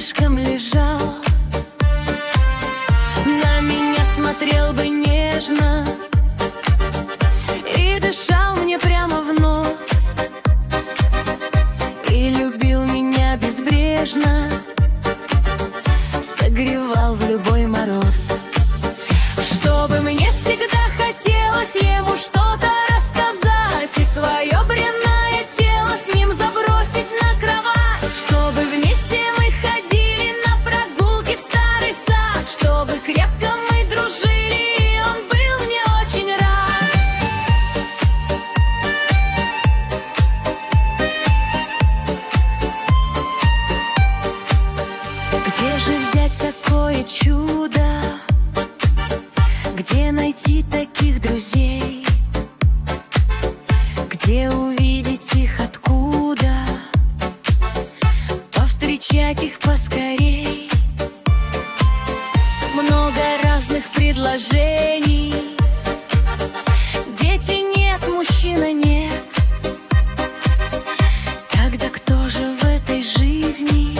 рядышком лежал, на меня смотрел бы нежно и дышал мне прямо в нос, и любил меня безбрежно, согревал в любой мороз. Чтобы мне всегда хотелось ему что-то рассказать и свое бренное тело с ним забросить на кровать, чтобы вместе мы ходили на прогулки в старый сад, чтобы крепко мы дружили, и он был мне очень рад. Где же взять такое чудо? Где найти таких друзей? Где увидеть их, откуда? Повстречать их поскорей. Много разных предложений. Дети нет, мужчина нет. Тогда кто же в этой жизни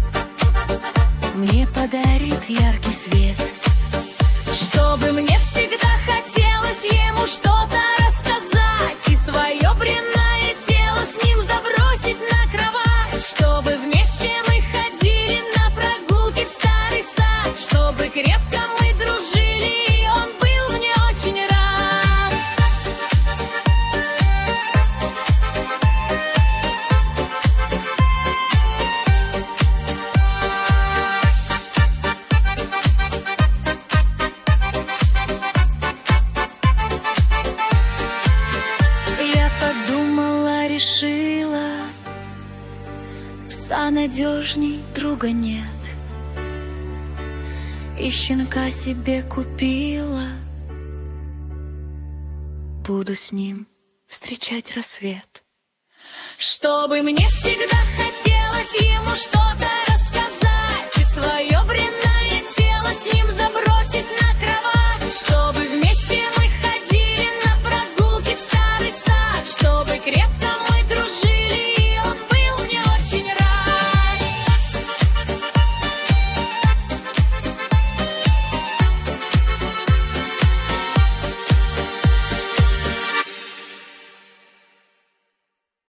мне подарит яркий свет? Чтобы мне всегда хотелось ему что-то рассказать и свое бренное тело с ним забросить на кровать, чтобы вместе мы ходили на прогулки в старый сад, чтобы крепко мы дружили, и он был мне очень рад. Я подумала, решила, пса надежней друга нет, и щенка себе купила. Буду с ним встречать рассвет. Чтобы мне всегда